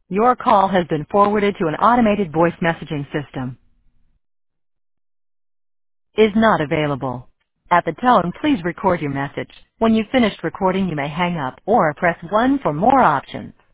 Your call has been forwarded to an automated voice messaging system. Is not available. At the tone, please record your message. When you've finished recording, you may hang up or press 1 for more options.